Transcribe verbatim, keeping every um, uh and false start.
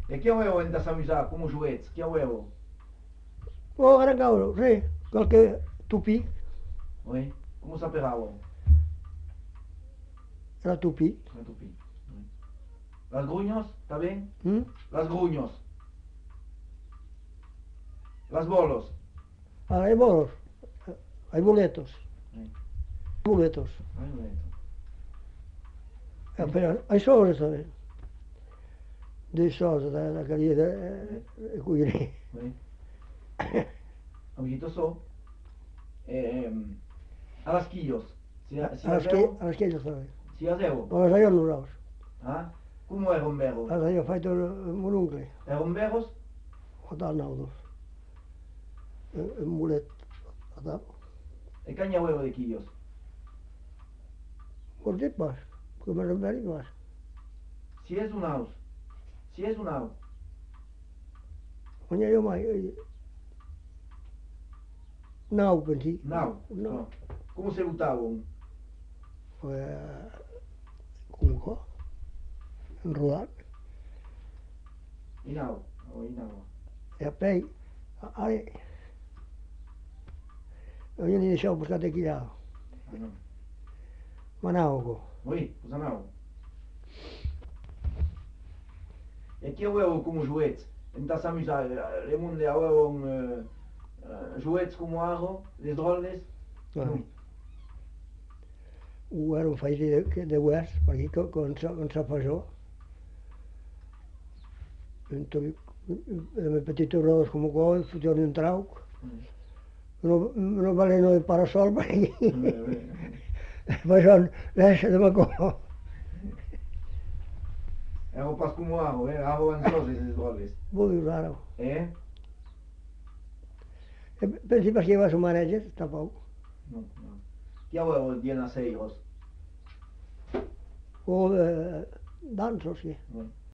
E che avevo in tassa misa, come giovezzi, che avevo? Oh, arrancavo, sì, qualche tupì, Oui, come saperavo? era tupì. Come tupi. Oui. Las gruños, ¿está bien? Mm? Las gruños. Las bolos. Ah, hay bolos, hay boletos, Oui. boletos. Ay, bonito. Eh, però hay sobres también, de sobres, da, da calle de, de cuiri. Oui. Amiguito so. Eh, a las quillos. Si, si A las las que, debo, a las que ellos también. si las debo. A las hay anulados. Ah? Como é bombero? A las hay feito mon oncle, É bomberos? o tal naudos. Un bolet, o tal. E caña huevo de quillos. Por tipas, que me referí más. Si és un aus. Si és un au. Oye, yo mai, nau pensi. Nau. No, No. Como se botavam? pues, como enrodat. Inau. O inau. E a pei, ai, eu ni deixou buscar tequila. Ah, non. Manaugo. Oui, cosa nau. E que huevo como joete? Então estamos a le munde a huevo un uh, joetes como hago, les droles? Ai. O era un feiti de, de hues, per aquí, con, con, sa, con sa fasó. Entón, me petitos rodos como coi, fusión un trauc. Mm. No, no vale no de parasol per aquí. Beh, beh. Poi son, lascia de macò. Ero pas como hago, eh? Hago ansiosos les droles. Vull raro. Eh? E pensi perché va su manager, tampoc. No, no. Que huevo tiene aceiros? O eh, danso, sí. Bueno.